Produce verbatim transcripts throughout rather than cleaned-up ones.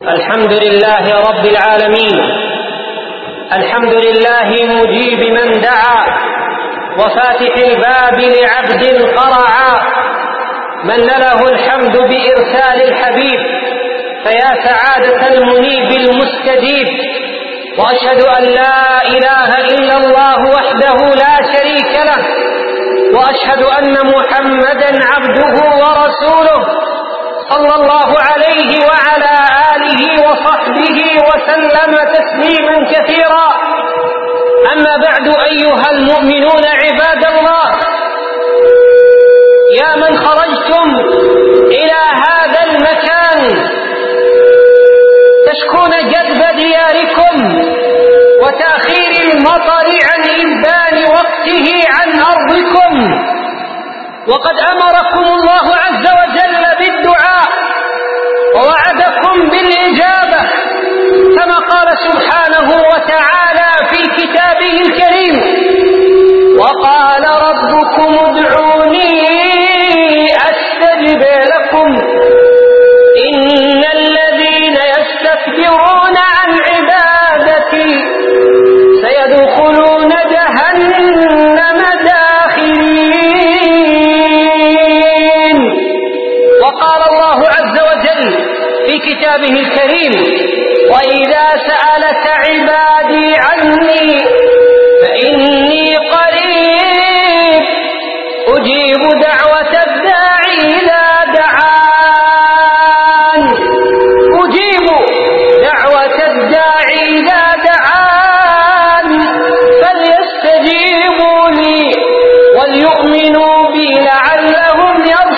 الحمد لله رب العالمين، الحمد لله مجيب من دعا وفاتح الباب لعبد قرعا، من له الحمد بإرسال الحبيب فيا سعادة المنيب المستجيب. وأشهد أن لا إله إلا الله وحده لا شريك له، وأشهد أن محمدا عبده ورسوله صلى الله عليه وعلى آله وصحبه وسلم تسليما كثيرا. أما بعد، أيها المؤمنون عباد الله، يا من خرجتم إلى هذا المكان تشكون جذب دياركم وتأخير المطر عن إنبان وقته عن أرضكم، وقد أمركم الله عز وجل بالدعاء ووعدكم بالإجابة، كما قال سبحانه وتعالى في كتابه الكريم: وقال ربكم ادعوني أستجب لكم إن الذين يستكبرون عن عبادتي سيدخلون جهنم داخرين. وقال الله عز وجل في كتابه الكريم: وإذا سألك عبادي عني فإني قريب أجيب دعوة الداعي إذا دعان أجيب دعوة الداعي إذا دعان فليستجيبوا لي وليؤمنوا بي لعلهم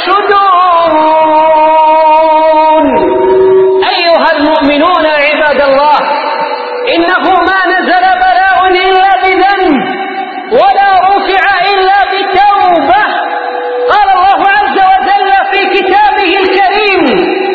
يرشدون. أيها المؤمنون عباد الله، إنه ما نزل بلاء إلا بذنب ولا رفع إلا بتوبة. قال الله عز وجل في كتابه الكريم: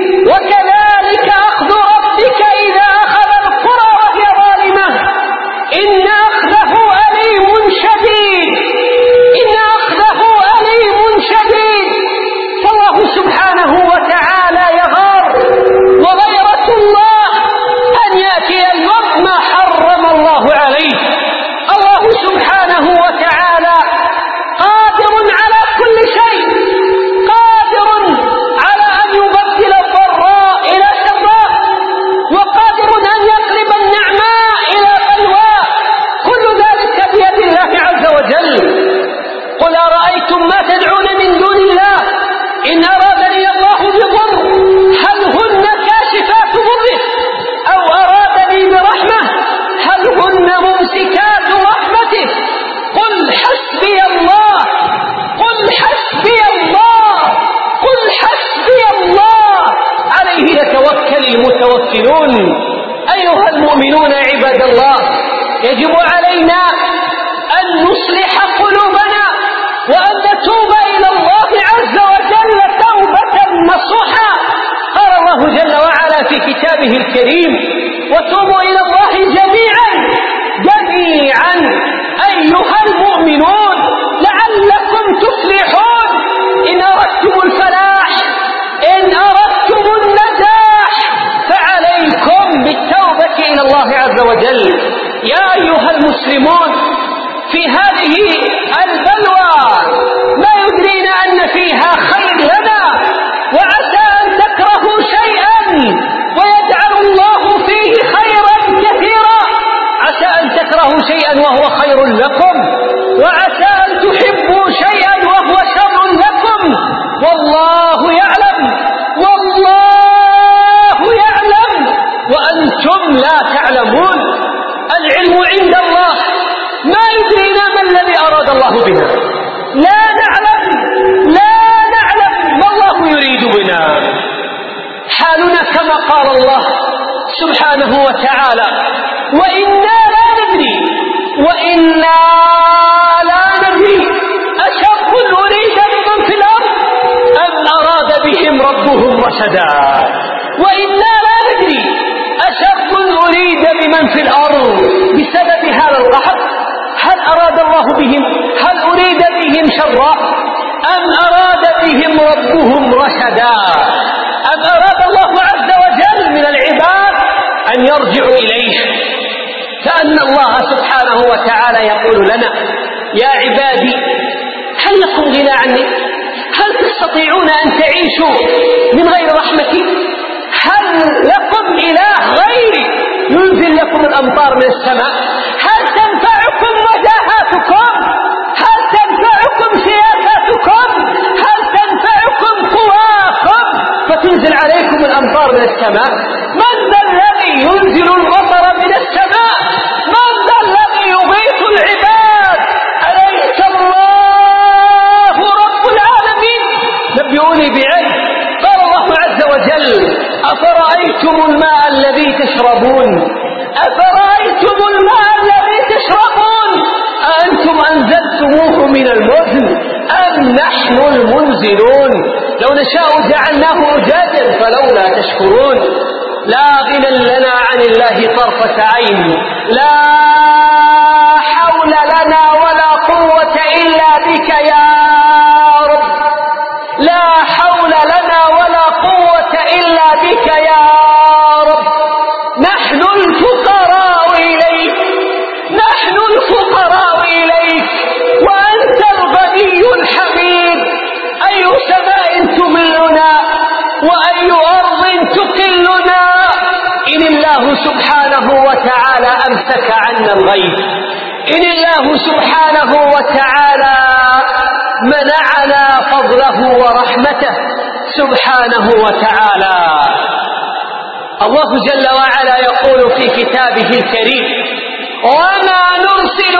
وكذلك أخذ ربك إذا أخذ القرى وهي ظالمة إن أخذه أليم شديد إن أخذه أليم شديد. فالله سبحانه وتعالى يغار، وغيرة الله أن يأتي اليوم ما حرم الله عليه. الله سبحانه وتعالى قادر على كل شيء، قادر على أن يبدل الضراء إلى سراء، وقادر أن يقلب النعماء إلى بلواء، كل ذلك بيد الله عز وجل. قل أرأيتم ما تدعون من دون الله إن أرادني الله بضر هل هن كاشفات ضره أو أرادني برحمة هل هن ممسكات رحمته. قل حسبي الله قل حسبي الله قل حسبي الله عليه يتوكل المتوكلون. أيها المؤمنون عباد الله، يجب علينا أن نصلح قلوبنا وأن نتوب إلى الله عز وجل توبة نصوحا. قال الله جل وعلا في كتابه الكريم: وتوبوا إلى الله جميعا جميعا أيها المؤمنون لعلكم تفلحون. إن أردتم الفلاح إن أردتم النجاح فعليكم بالتوبة إلى الله عز وجل. يا أيها المسلمون، في هذه البلوى ما يدرينا أن فيها خير لنا، وعسى أن تكرهوا شيئا ويجعل الله فيه خيرا كثيرا. عسى أن تكرهوا شيئا وهو خير لكم، وعسى أن تحبوا شيئا وهو شر لكم، والله يعلم والله يعلم وأنتم لا تعلمون. العلم عند الله، ما يدرينا ما الذي أراد الله بنا، لا نعلم لا نعلم ما الله يريد بنا. حالنا كما قال الله سبحانه وتعالى: وإنا لا ندري وإنا لا ندري أشر أريد بمن في الأرض أم أراد بهم ربهم رشدا. وإنا لا ندري أشر أريد بمن في الأرض بسبب هذا القحط هل أراد الله بهم هل أريد بهم شرا أم أراد بهم ربهم رشدا. أم أراد الله عز وجل من العباد أن يرجعوا إليه. كأن الله سبحانه وتعالى يقول لنا: يا عبادي هل لكم غنى عني؟ هل تستطيعون أن تعيشوا من غير رحمتي؟ هل لكم إله غيري ينزل لكم الأمطار من السماء؟ هل تنفعكم وجاهاتكم؟ هل تنفعكم سياساتكم؟ هل تنفعكم قواكم فتنزل عليكم الأمطار من السماء؟ من ذا الذي ينزل المطر من السماء؟ من ذا الذي يغيث العباد؟ أليس الله رب العالمين؟ نبئوني بعلم. قال الله عز وجل: أفرأيتم الماء الذي تشربون أفرأيتم الماء الذي تشربون أأنتم أنزلتموه من المزن أم نحن المنزلون لو نشاء جعلناه أجاجا فلولا تشكرون. لا غنى لنا عن الله طرفة عين، لا حول لنا ولا قوة إلا بك يا رب، لا حول لنا ولا قوة إلا بك يا رب. نحن الفقراء إليك، نحن الفقراء إليك وأنت الغني الحميد. أي سماء تملنا وأي أرض تقلنا إن الله سبحانه وتعالى أمسك عنا الغيث، إن الله سبحانه وتعالى منعنا فضله ورحمته سبحانه وتعالى. الله جل وعلا يقول في كتابه الكريم: وما نرسل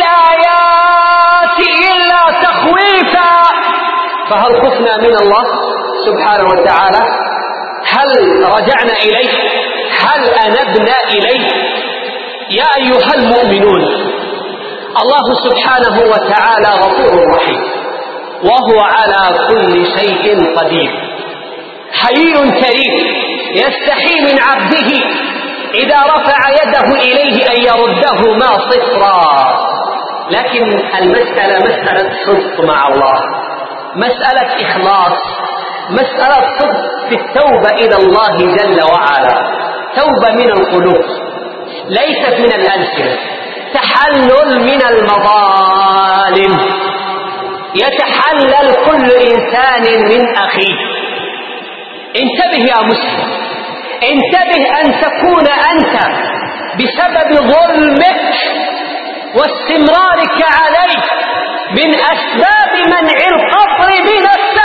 بالآيات إلا تخويفا. فهل خفنا من الله سبحانه وتعالى؟ هل رجعنا إليه؟ هل أنبنا إليه؟ يا أيها المؤمنون، الله سبحانه وتعالى غفور رحيم، وهو على كل شيء قدير، حي كريم، يستحي من عبده إذا رفع يده إليه أن يردهما صفرا. لكن المسألة مسألة صدق مع الله، مسألة إخلاص، مسألة صدق في التوبة إلى الله جل وعلا، توبة من القلوب ليست من الألسنة، تحلل من المظالم، يتحلل كل إنسان من أخيه. انتبه يا مسلم، انتبه أن تكون أنت بسبب ظلمك واستمرارك عليه من أسباب منع القطر من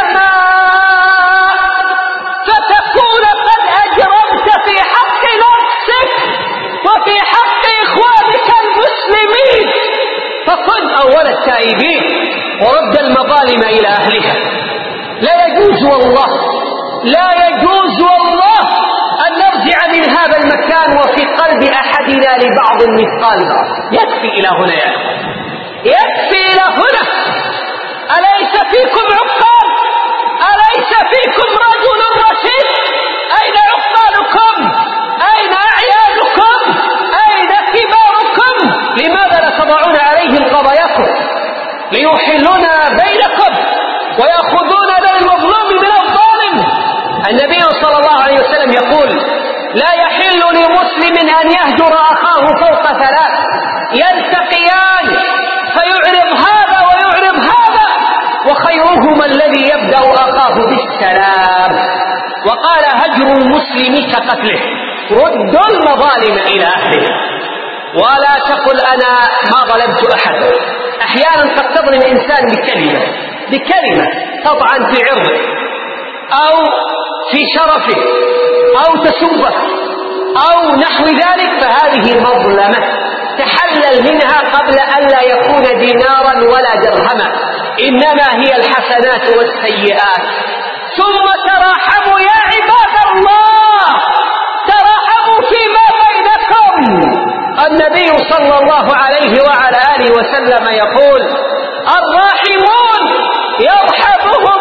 السماء، فتكون قد أجرمت في حق نفسك وفي حق إخوانك المسلمين. فكن أول التائبين ورد المظالم إلى أهلها. لا يجوز والله، لا يجوز والله أن نرجع من هذا المكان وفي قلب أحدنا لبعض مثقال ذرة. يكفي إلى هنا يا أخوان، يكفي إلى هنا. أليس فيكم عقال؟ أليس فيكم رجل رشيد؟ أين عقالكم؟ أين أعيانكم؟ أين كباركم؟ لماذا لا تضعون عليهم قضاياكم ليحلون بينكم ويأخذون بالمظلوم من الظالم؟ النبي صلى الله عليه وسلم يقول: لا يحل لمسلم أن يهجر أخاه فوق ثلاث، يلتقيان فيعرض هذا ويعرض هذا، وخيرهما الذي يبدأ أخاه بالسلام. وقال: هجر المسلم كقتله، رد المظالم إلى أهله. ولا تقل أنا ما ظلمت أحد. أحيانا قد تظلم إنسان بكلمة، بكلمة تطعن في عرضه أو في شرفه أو تسبه أو نحو ذلك، فهذه مظلمة، تحلل منها قبل أن لا يكون دينارا ولا درهما، إنما هي الحسنات والسيئات. ثم تراحموا يا عباد الله، تراحموا فيما بينكم. النبي صلى الله عليه وعلى آله وسلم يقول: الراحمون يرحمهم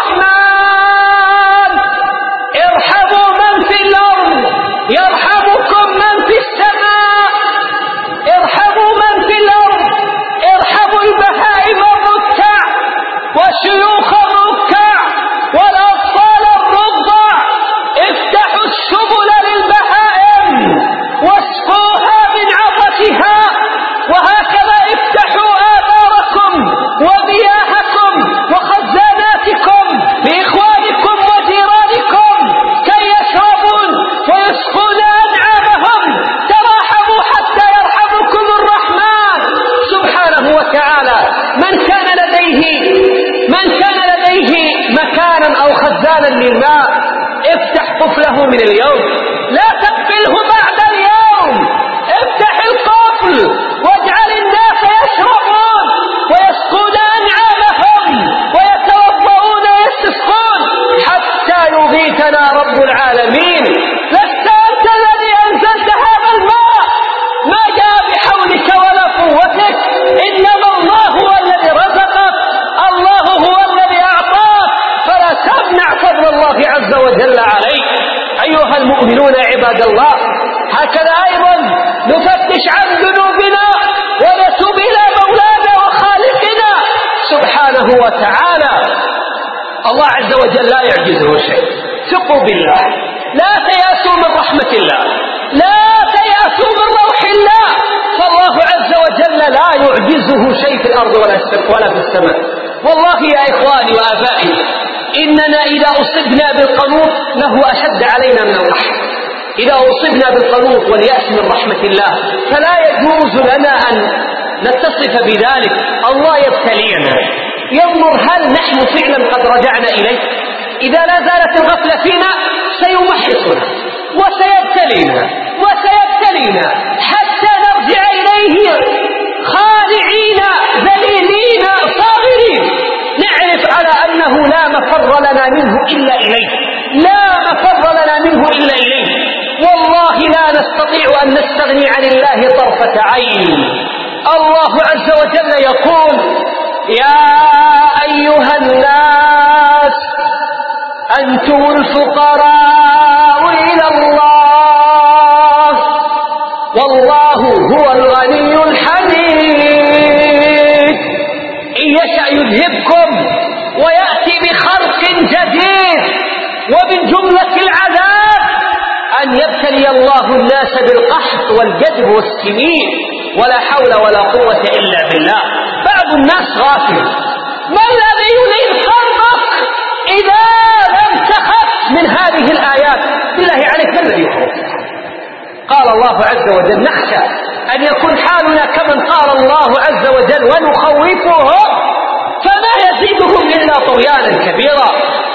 الرحمن، ارحموا من في الأرض يرحمكم من في السماء، ارحموا من في الأرض، ارحموا البهائم الركع والشيوخ الركع والأطفال الرضع، افتحوا السبل للبهائم عباد الله. هكذا أيضا نفتش عن ذنوبنا ونتوب إلى مولانا وخالقنا سبحانه وتعالى. الله عز وجل لا يعجزه شيء. ثقوا بالله، لا تيأسوا من رحمة الله، لا تيأسوا من روح الله، فالله عز وجل لا يعجزه شيء في الأرض ولا في السماء. والله يا إخواني وآبائي إننا إذا أصبنا بالقنوط له أشد علينا من القحط. إذا أصبنا بالقنوط واليأس من رحمة الله فلا يجوز لنا أن نتصف بذلك. الله يبتلينا، ينظر هل نحن فعلا قد رجعنا إليه. إذا لا زالت الغفلة فينا سيمحصنا وسيبتلينا وسيبتلينا حتى نرجع إليه خادعين ذليلين صاغرين، نعرف على أنه لا مفر لنا منه إلا إليه، لا مفر لنا منه إلا إليه. والله لا نستطيع أن نستغني عن الله طرفة عين. الله عز وجل يقول: يا أيها الناس أنتم الفقراء إلى الله والله هو الغني الحميد. إن يشأ يذهبكم ويأتي بخلق جديد. ومن جملة العذاب أن يبتلي الله الناس بالقحط والجدب والسنين ولا حول ولا قوة إلا بالله. بعض الناس غافل. ما الذي يلين قلبك إذا لم تخف من هذه الآيات؟ بالله عليك ما الذي يخوف؟ قال الله عز وجل: نخشى أن يكون حالنا كمن قال الله عز وجل: ونخوفهم فما يزيدهم إلا طغيانا كبيرا.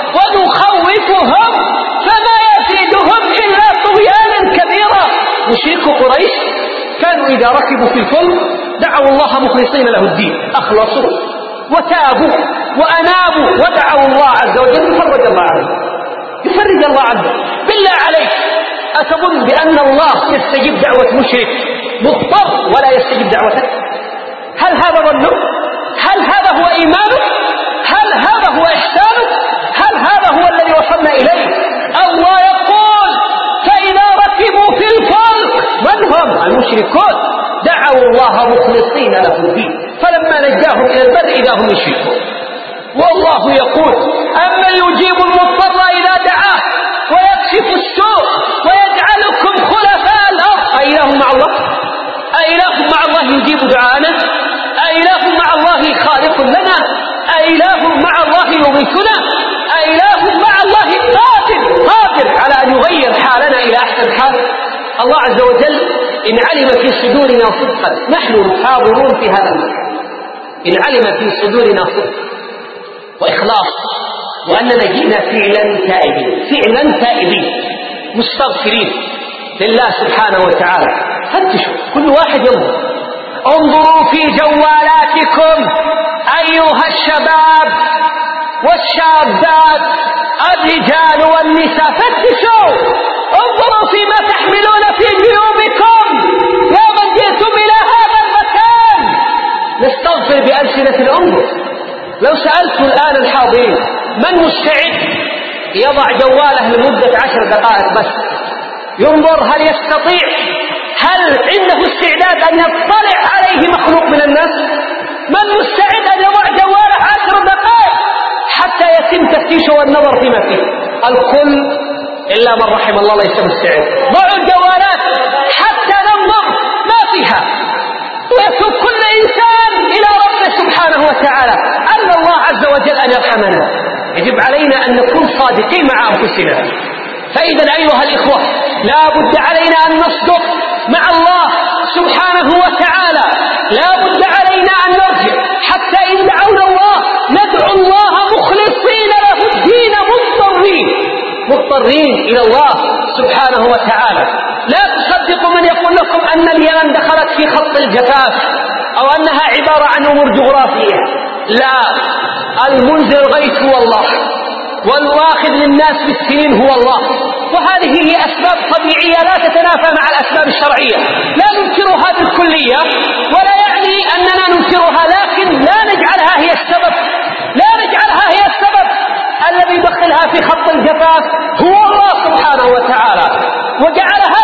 ونخوفهم فما يزيدهم إلا طغيانا كبيرا. مشركو قريش كانوا إذا ركبوا في الفلك دعوا الله مخلصين له الدين، أخلصوا وتابوا وأنابوا ودعوا الله عز وجل يفرج الله عنه يفرج الله عنه. بالله عليك أتظن بأن الله يستجيب دعوة مشرك مضطر ولا يستجيب دعوته؟ هل هذا ظنك؟ هل هذا هو إيمانك؟ هل هذا هو إحسانك؟ هل هذا هو الذي وصلنا إليه؟ الله يقول: فإذا ركبوا في الفلك، من هم؟ المشركون، دعوا الله مخلصين له الدين فلما نجاهم إلى البر إذا هم يشركون. والله يقول: أمن يجيب المضطر إذا دعاه ويكشف السوء ويجعلكم خلفاء الأرض. أإله مع الله؟ أإله مع الله يجيب دعاءنا؟ أإله مع الله خالق لنا؟ أإله مع الله يغيثنا؟ أإله مع الله قادر قادر على أن يغير حالنا إلى أحسن حال؟ الله عز وجل إن علم في صدورنا صدقا نحن حاضرون في هذا المكان، إن علم في صدورنا صدق وإخلاص وأننا جئنا فعلا تائبين فعلا تائبين مستغفرين لله سبحانه وتعالى. فتشوا كل واحد ينظر، انظروا في جوالاتكم أيها الشباب والشابات الرجال والنساء، فتشوا انظروا فيما تحملون في جيوبكم يا من جئتم إلى هذا المكان. نستغفر بألسنة الأنظر. لو سألت الآن الحاضرين من مستعد يضع جواله لمدة عشر دقائق بس ينظر هل يستطيع، هل عنده استعداد أن يطلع عليه مخلوق من الناس؟ من مستعد أن يضع جواله عشر دقائق حتى يتم تفتيشه والنظر فيما فيه؟ الكل إلا من رحم الله ليس مستعد. ضعوا الجوالات حتى ننظر ما فيها ويتوب كل إنسان إلى ربه سبحانه وتعالى. أن الله عز وجل أن يرحمنا. يجب علينا أن نكون صادقين مع أنفسنا. فإذا أيها الإخوة لا بد علينا أن نصدق مع الله سبحانه وتعالى، لا بد علينا أن نرجع حتى إن دعونا الله ندعو الله مخلصين له الدين مضطرين مضطرين إلى الله سبحانه وتعالى. لا تصدقوا من يقول لكم أن اليمن دخلت في خط الجفاف أو أنها عبارة عن أمور جغرافية. لا، المنزل الغيث هو الله والواخذ للناس بالسنين هو الله، وهذه هي أسباب طبيعية لا تتنافى مع الأسباب الشرعية. لا ننكرها بالكلية ولا يعني أننا ننكرها، لكن لا نجعلها هي السبب لا نجعلها هي السبب. الذي يدخلها في خط الجفاف هو الله سبحانه وتعالى، وجعلها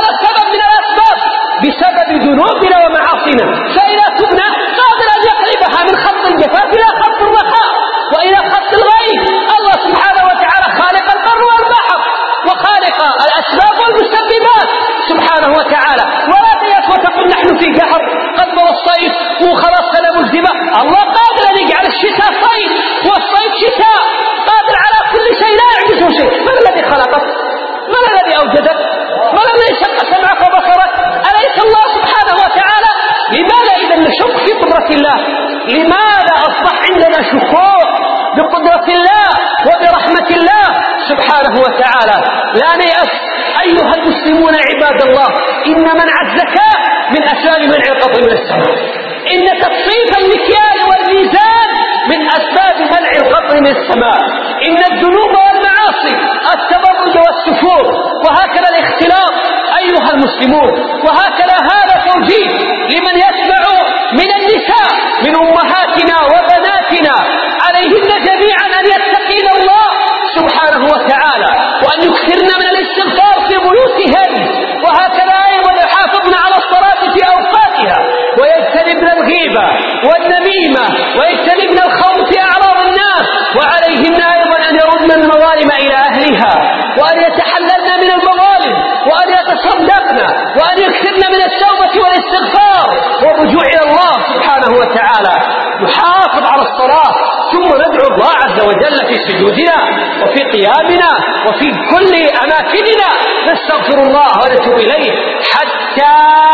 ذنوبنا ومعاصينا، فإذا تبنا قادر أن يقلبها من خط الجفاف إلى خط الرخاء وإلى خط الغيث. الله سبحانه وتعالى خالق البر والبحر وخالق الأسباب والمسببات سبحانه وتعالى. ولا تيأس وتقول نحن في قهر قد مضى الصيف وخلاص سنة ملزمة. الله قادر أن يجعل الشتاء صيف والصيف شتاء، قادر على كل شيء لا يعجزه شيء. من الذي خلقك؟ من الذي أوجدك؟ من الذي شق سمعك وبصرك؟ أليس الله سبحانه وتعالى؟ لماذا إذا نشك في قدرة الله؟ لماذا أصبح عندنا شكوك بقدرة الله وبرحمة الله سبحانه وتعالى؟ لا نيأس أيها المسلمون عباد الله، إن منع الزكاة من أسباب منع القطر من السماء، إن تصفيف المكيال والميزان من أسباب منع القطر من السماء، إن الذنوب والمعاصي التبرج والسفور وهكذا الاختلاط أيها المسلمون، وهكذا هذا توجيه لمن يسمع من النساء من أمهاتنا وبناتنا، عليهن جميعا أن يتقين الله سبحانه وتعالى وأن يكثرن من الاستغفار في بيوتهن، وهكذا أيضا يحافظن على الصلاة في أوقاتها، ويجتنبن الغيبة والنميمة ويجتنبن الخوض في أعراض الناس، وعليهن أيضا أن يردن المظالم إلى أهلها وأن يتحللن من المظالم وأن يتصدقن وأن يكثرن من التوبة والاستغفار والرجوع إلى الله سبحانه وتعالى. نحافظ على الصلاة ثم ندعو الله عز وجل في سجودنا وفي قيامنا وفي كل أماكننا، نستغفر الله ونتوب إليه حتى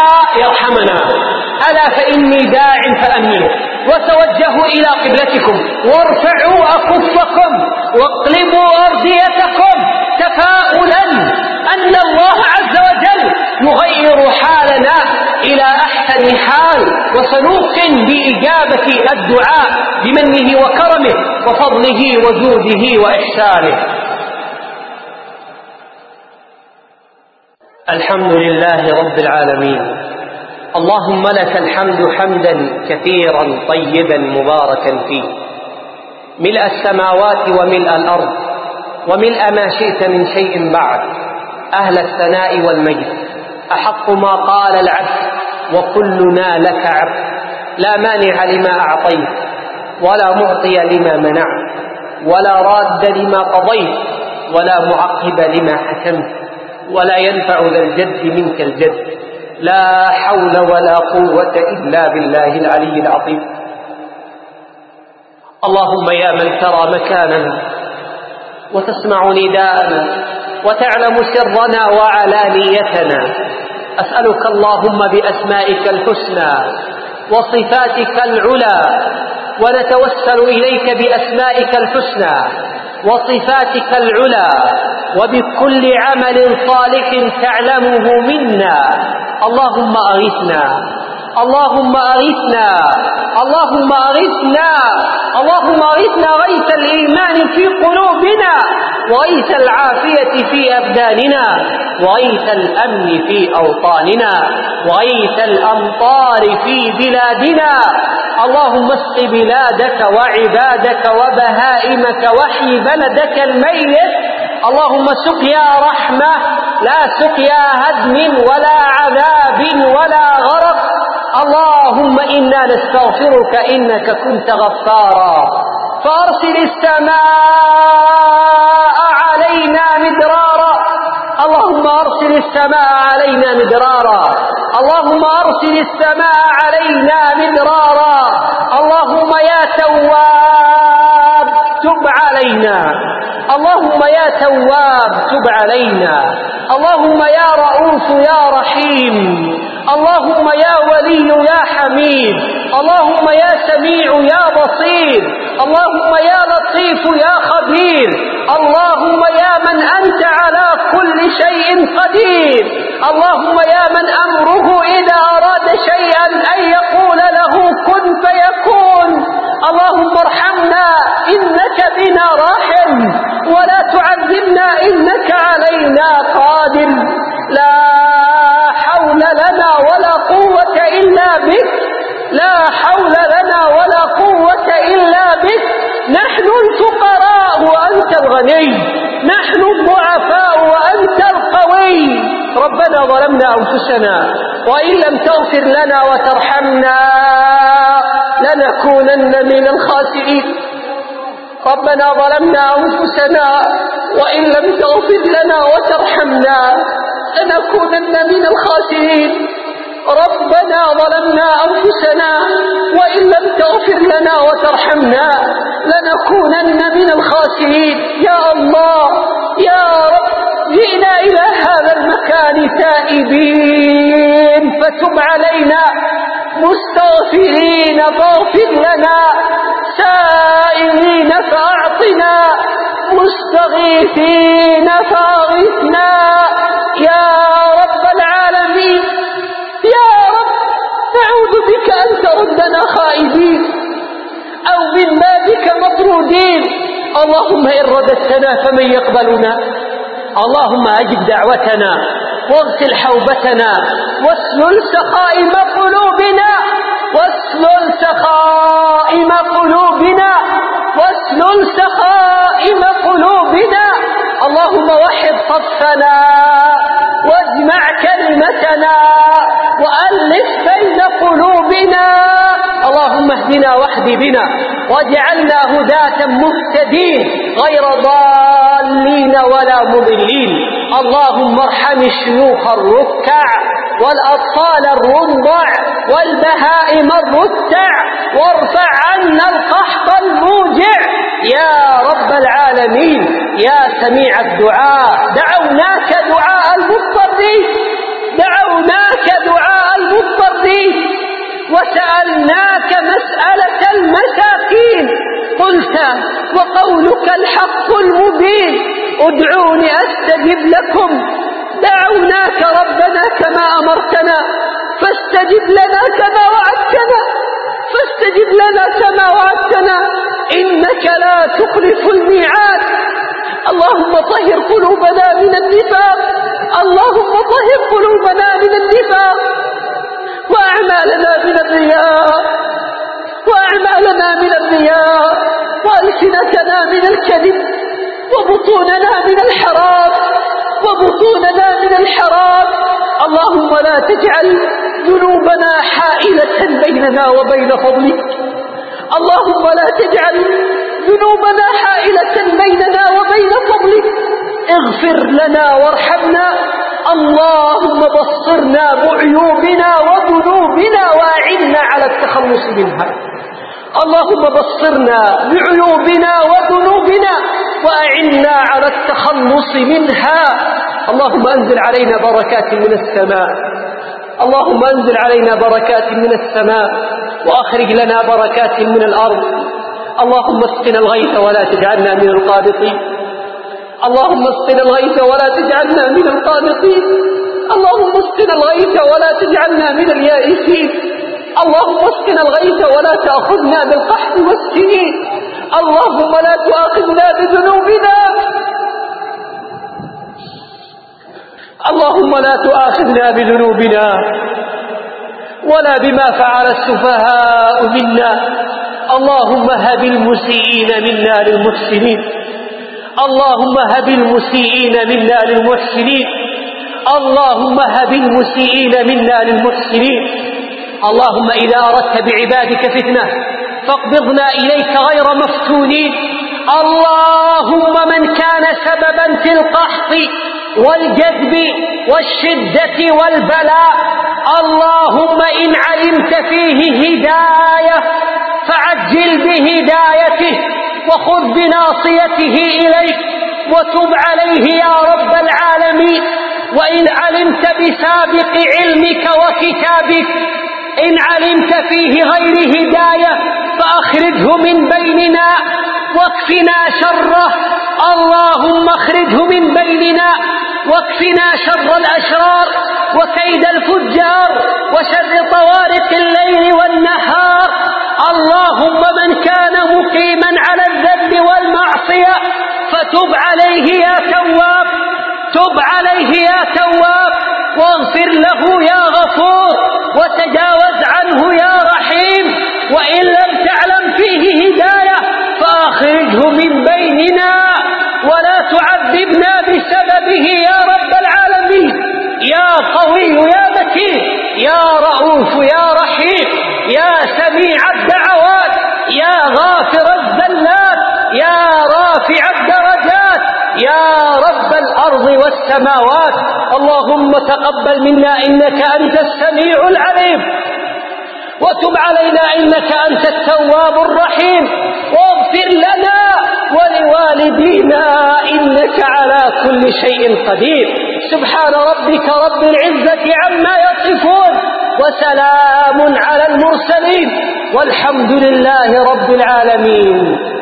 يرحمنا. ألا فإني داع فأمنوا وتوجهوا إلى قبلتكم وارفعوا أكفكم واقلبوا أرديتكم تفاؤلا أن الله عز وجل يغير حالنا إلى أحسن حال، وسنوقن بإجابة الدعاء بمنه وكرمه وفضله وجوده وإحسانه. الحمد لله رب العالمين، اللهم لك الحمد حمدا كثيرا طيبا مباركا فيه، ملء السماوات وملء الأرض وملء ما شئت من شيء بعد، أهل الثناء والمجد، أحق ما قال العبد وكلنا لك عبد، لا مانع لما أعطيت ولا معطي لما منعت ولا راد لما قضيت ولا معقب لما حكمت ولا ينفع ذا الجد منك الجد، لا حول ولا قوة إلا بالله العلي العظيم. اللهم يا من ترى مكاننا وتسمع نداءنا وتعلم سرنا وعلانيتنا، أسألك اللهم بأسمائك الحسنى وصفاتك العلى، ونتوسل إليك بأسمائك الحسنى وصفاتك العلى وبكل عمل صالح تعلمه منا. اللهم أغثنا اللهم أغثنا اللهم أغثنا اللهم أغثنا غيث الإيمان في قلوبنا وغيث العافية في أبداننا وغيث الأمن في أوطاننا وغيث الأمطار في بلادنا. اللهم اسق بلادك وعبادك وبهائمك واحيي بلدك الميت. اللهم سقيا رحمة لا سقيا هدم ولا عذاب ولا غرق. اللهم إنا نستغفرك إنك كنت غفارا، فأرسل السماء علينا مدرارا. اللهم أرسل السماء علينا مدرارا اللهم أرسل السماء علينا مدرارا. اللهم يا تواب تب علينا اللهم يا تواب تب علينا. اللهم يا رؤوف يا رحيم. اللهم يا ولي يا حميد. اللهم يا سميع يا بصير. اللهم يا لطيف يا خبير. اللهم يا من أنت على كل شيء قدير. اللهم يا من أمره إذا أراد شيئا أن يقول له كن فيكون. اللهم ارحمنا إنك بنا راحم، ولا تعذبنا إنك علينا قادر. لا حول لنا ولا قوة إلا بك لا حول لنا ولا قوة إلا بك. نحن الفقراء وأنت الغني، نحن الضعفاء وأنت القوي. ربنا ظلمنا أنفسنا وإن لم تغفر لنا وترحمنا لنكونن من الخاسرين. ربنا ظلمنا أنفسنا وإن لم تغفر لنا وترحمنا لنكونن من الخاسرين. ربنا ظلمنا أنفسنا وإن لم تغفر لنا وترحمنا لنكونن من الخاسرين. يا الله يا رب، جئنا إلى هذا المكان تائبين فتب علينا، مستغفرين فاغفر لنا، سائلين فأعطنا، مستغيثين فأغثنا يا رب العالمين. يا رب نعوذ بك أن تردنا خائبين أو من بابك مطرودين. اللهم إن رددتنا فمن يقبلنا؟ اللهم أجب دعوتنا واغسل حوبتنا واسلل سخائم قلوبنا واسلل سخائم قلوبنا واسلل سخائم قلوبنا. اللهم وحد صفنا واجمع كلمتنا وألف بين قلوبنا. اللهم اهدنا واهد بنا واجعلنا هداة مهتدين غير ضالين ولا مضلين. اللهم ارحم الشيوخ الركع والأطفال الرضع والبهائم الرتع وارفع عنا القحط الموجع يا رب العالمين يا سميع الدعاء. دعوناك دعاء المضطرين دعوناك دعاء المضطرين وسألناك مسألة المساكين. قلت وقولك الحق المبين ادعوني أستجب لكم. دعوناك ربنا كما أمرتنا فاستجب لنا كما وعدتنا فاستجب لنا كما وعدتنا إنك لا تخلف الميعاد. اللهم طهر قلوبنا من النفاق اللهم طهر قلوبنا من النفاق وأعمالنا من الرياء وأعمالنا من الرياء وألسنتنا من الكذب وبطوننا من الحرام وبطوننا من الحرام. اللهم لا تجعل ذنوبنا حائلة بيننا وبين فضلك. اللهم لا تجعل ذنوبنا حائلة بيننا وبين فضلك. اغفر لنا وارحمنا. اللهم بصرنا بعيوبنا وذنوبنا وأعنا على التخلص منها. اللهم بصرنا بعيوبنا وذنوبنا وأعنا على التخلص منها. اللهم أنزل علينا بركات من السماء اللهم أنزل علينا بركات من السماء وأخرج لنا بركات من الأرض. اللهم اسقنا الغيث ولا تجعلنا من القانطين. اللهم اسقنا الغيث ولا تجعلنا من القانطين. اللهم اسقنا الغيث ولا تجعلنا من اليائسين. اللهم اسقنا الغيث ولا تأخذنا بالقحط والسنين. اللهم لا تؤاخذنا بذنوبنا اللهم لا تؤاخذنا بذنوبنا ولا بما فعل السفهاء منا. اللهم هب المسيئين منا للمحسنين. اللهم هب المسيئين منا للمحسنين. اللهم هب المسيئين منا للمحسنين. اللهم إذا أردت بعبادك فتنة فاقبضنا إليك غير مفتونين. اللهم من كان سببا في القحط والجذب والشدة والبلاء اللهم إن علمت فيه هداية فعجل بهدايته وخذ بناصيته إليك وتب عليه يا رب العالمين. وإن علمت بسابق علمك وكتابك إن علمت فيه غير هداية فأخرجه من بيننا واكفنا شره. اللهم اخرجه من بيننا واكفنا شر الأشرار وكيد الفجار وشر طوارق الليل والنهار. اللهم من كان مقيما على الذنب والمعصية فتب عليه يا تواب تب عليه يا تواب واغفر له يا غفور وتجاوز عنه يا رحيم. وإن لم تعلم فيه هداية فأخرجه من بيننا ولا تعذبنا بسببه يا رب العالمين. يا قوي يا متين يا رؤوف يا رحيم، يا سميع الدعوات، يا غافر الزلات، يا رافع الدرجات، يا رب الأرض والسماوات. اللهم تقبل منا إنك أنت السميع العليم، وتب علينا إنك أنت التواب الرحيم، واغفر لنا ولوالدينا إنك على كل شيء قدير. سبحان ربك رب العزة عما يصفون، وسلام على المرسلين، والحمد لله رب العالمين.